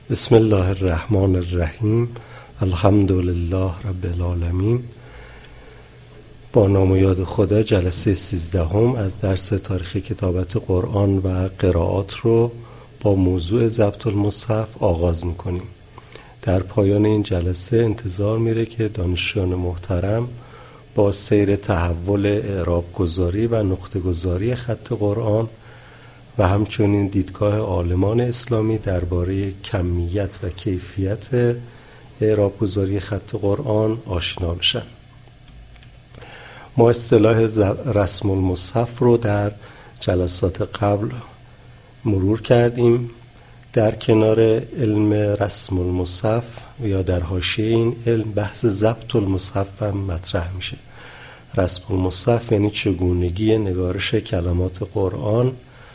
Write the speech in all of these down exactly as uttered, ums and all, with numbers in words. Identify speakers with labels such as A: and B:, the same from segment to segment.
A: بسم الله الرحمن الرحیم. الحمد لله رب العالمین. با نام و یاد خدا جلسه سیزدهم از درس تاریخ کتابت قرآن و قرائات رو با موضوع ضبط المصحف آغاز میکنیم. در پایان این جلسه انتظار میره که دانشجویان محترم با سیر تحول اعراب گذاری و نقطه گذاری خط قرآن و همچنین دیدگاه عالمان اسلامی درباره کمیت و کیفیت اعراب گذاری خط قرآن آشنا بشن. ما اصطلاح رسم المصحف رو در جلسات قبل مرور کردیم. در کنار علم رسم المصحف یا در حاشیه این علم بحث ضبط المصحف هم مطرح میشه. رسم المصحف یعنی چگونگی نگارش کلمات قرآن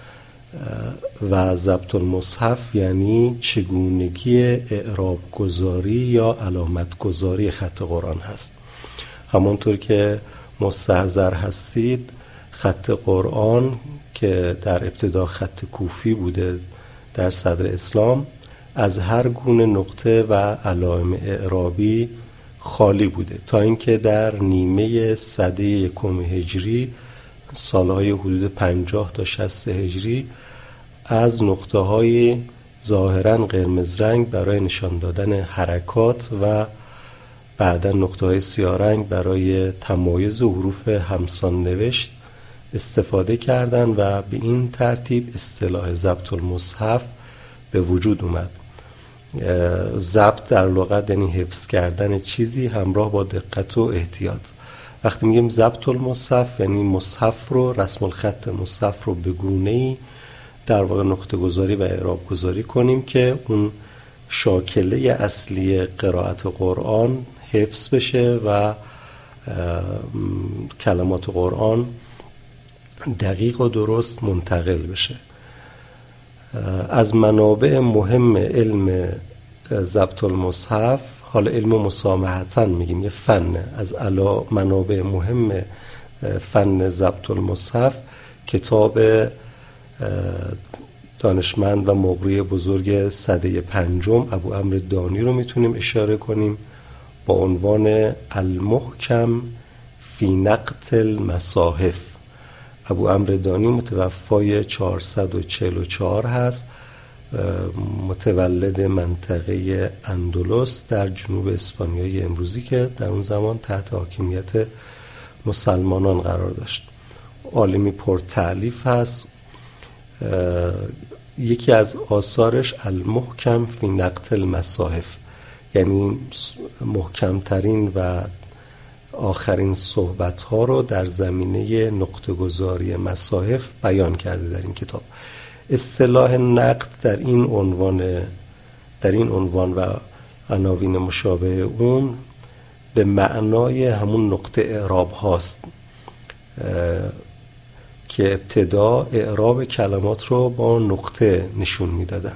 A: و ضبط المصحف یعنی چگونگی اعراب گذاری یا علامت گذاری خط قرآن هست. همونطور که مستحضر هستید خط قرآن که در ابتدا خط کوفی بوده در صدر اسلام از هر گونه نقطه و علائم اعرابی خالی بوده تا اینکه در نیمه سده یکم هجری سالهای حدود پنجاه تا شصت هجری از نقطه های ظاهراً قرمز رنگ برای نشان دادن حرکات و بعداً نقطه های سیاه رنگ برای تمایز حروف همسان نوشت استفاده کردن و به این ترتیب اصطلاح ضبط المصحف به وجود اومد. ضبط در لغت یعنی حفظ کردن چیزی همراه با دقت و احتیاط. وقتی میگیم ضبط المصحف یعنی مصحف رو، رسم الخط مصحف رو به گونه‌ای در واقع نقطه گذاری و اعراب گذاری کنیم که اون شاکله اصلی قرائت قرآن حفظ بشه و کلمات قرآن دقیق و درست منتقل بشه. از منابع مهم علم ضبط المصحف، حالا علم مسامحتاً میگیم یه فن، از علا منابع مهم فن ضبط المصحف کتاب دانشمند و مقری بزرگ سده پنجم ابو عمرو دانی رو میتونیم اشاره کنیم با عنوان المحکم فی نقط المصاحف. ابو عمرو دانی متوفای چهارصد و چهل و چهار هست، متولد منطقه اندلس در جنوب اسپانیای امروزی که در اون زمان تحت حاکمیت مسلمانان قرار داشت. عالمی پرتألیف هست. یکی از آثارش المحکم فی نقط المصاحف یعنی محکمترین و آخرین صحبت ها رو در زمینه نقطه گذاری مصاحف بیان کرده در این کتاب. اصطلاح نقد در این عنوان در این عنوان و عناوین مشابه اون به معنای همون نقطه اعراب هاست که ابتدا اعراب کلمات رو با نقطه نشون میدادن.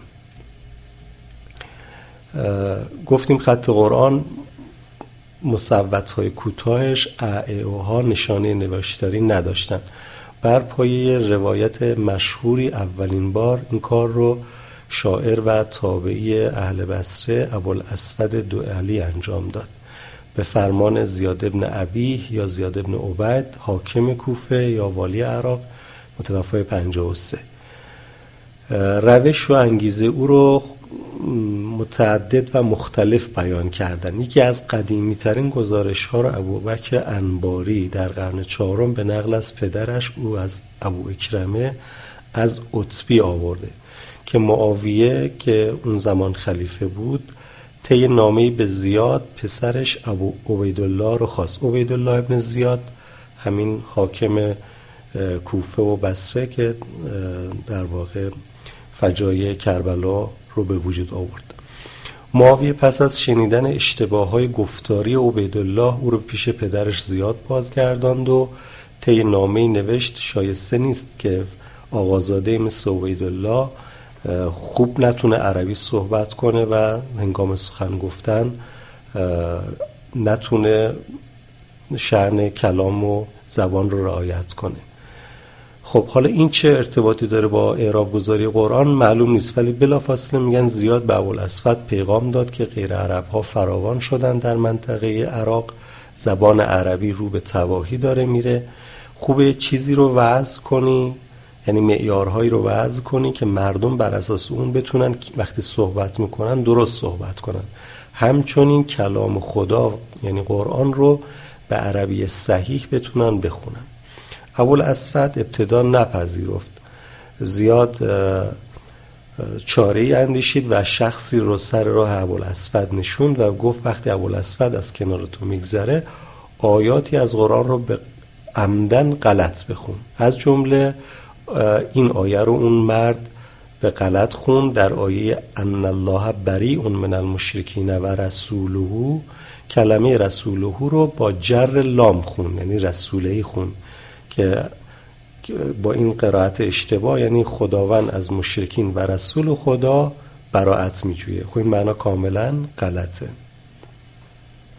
A: گفتیم خط قرآن مصوت‌های کوتاهش ا ع و ها نشانه نوشتاری نداشتن. بر پایه روایت مشهوری اولین بار این کار رو شاعر و تابعی اهل بصره ابوالاسود دؤلی انجام داد به فرمان زیاد ابن ابیه یا زیاد ابن عبید حاکم کوفه یا والی عراق متوفای پنجاه و سه. روش و انگیزه او رو متعدد و مختلف بیان کردن. یکی از قدیمی ترین گزارش ها رو ابوبکر انباری در قرن چهارم به نقل از پدرش او از ابو اکرمه از عتبی آورده که معاویه که اون زمان خلیفه بود طی نامه‌ای به زیاد پسرش ابو عبیدالله رو خواست. عبیدالله ابن زیاد همین حاکم کوفه و بصره که در واقع فجایع کربلا رو به وجود آورد. معاویه پس از شنیدن اشتباه‌های گفتاری عبیدالله او رو پیش پدرش زیاد بازگرداند و طی نامه‌ای نوشت شایسته نیست که آقازاده مثل عبیدالله خوب نتونه عربی صحبت کنه و هنگام سخن گفتن نتونه شأن کلام و زبان رو رعایت کنه. خب حالا این چه ارتباطی داره با اعراب گذاری قرآن معلوم نیست، ولی بلافاصله میگن زیاد به ابوالاسود پیغام داد که غیر عرب ها فراوان شدن در منطقه عراق، زبان عربی رو به تباهی داره میره، خوبه چیزی رو وضع کنی، یعنی معیارهایی رو وضع کنی که مردم بر اساس اون بتونن وقتی صحبت میکنن درست صحبت کنن. همچنین کلام خدا یعنی قرآن رو به عربی صحیح بتونن بخونن. ابوالاسود ابتدا نپذیرفت، زیاد چاره‌ای اندیشید و شخصی رو سر راه ابوالاسود نشوند و گفت وقتی ابوالاسود از کنار تو میگذره آیاتی از قرآن رو به عمدن غلط بخون. از جمله این آیه رو اون مرد به غلط خون، در آیه ان الله بریء من المشرکین و رسوله، کلمه رسوله رو با جر لام خون، یعنی رسولهی خون که با این قرائت اشتباه یعنی خداوند از مشرکین و رسول خدا براءت میجویه. خب این معنا کاملا غلطه.